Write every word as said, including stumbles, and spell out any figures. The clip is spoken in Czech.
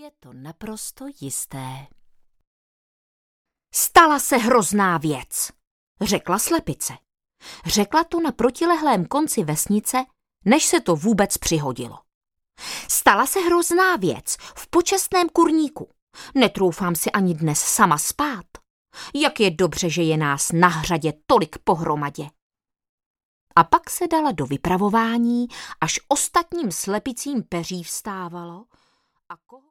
Je to naprosto jisté. Stala se hrozná věc, řekla slepice. Řekla to na protilehlém konci vesnice, než se to vůbec přihodilo. Stala se hrozná věc v počestném kurníku. Netroufám si ani dnes sama spát. Jak je dobře, že je nás na hřadě tolik pohromadě. A pak se dala do vypravování, až ostatním slepicím peří vstávalo a koho